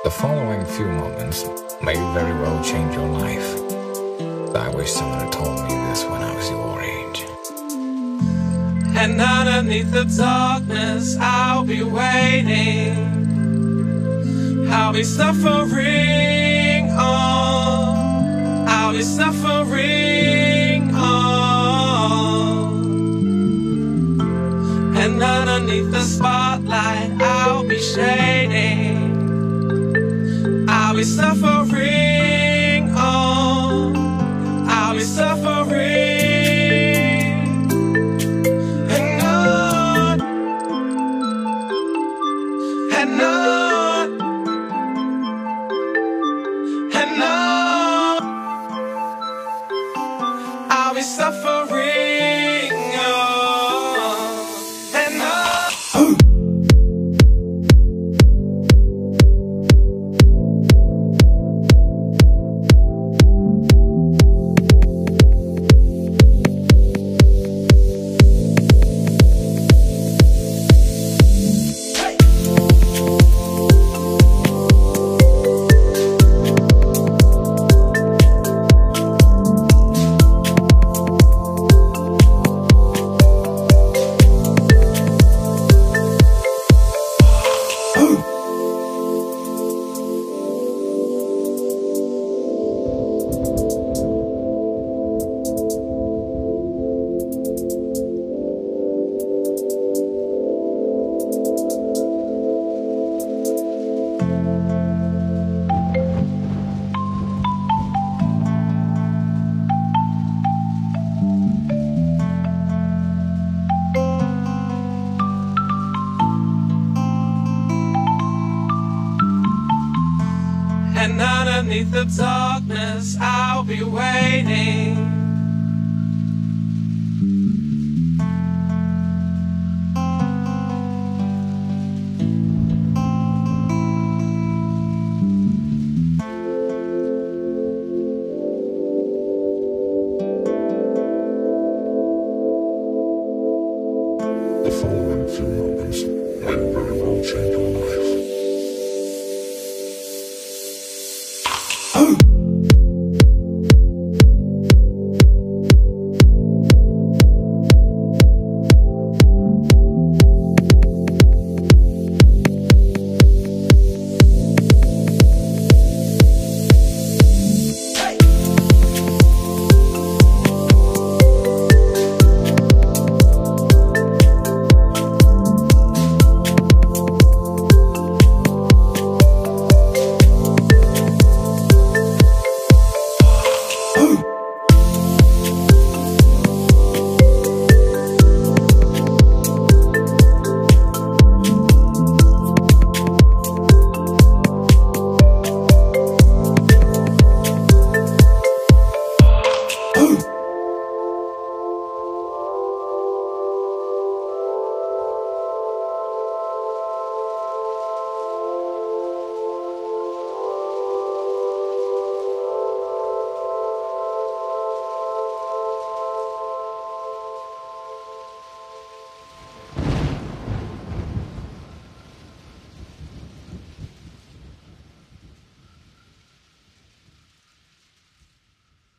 The following few moments may very well change your life. I wish someone had told me this when I was your age. And underneath the darkness, I'll be waiting. I'll be suffering on. I'll be suffering on. And underneath the spotlight, I'll be shading. I'll be suffering on. I'll be suffering. I'll be suffering, and underneath the darkness, I'll be waiting.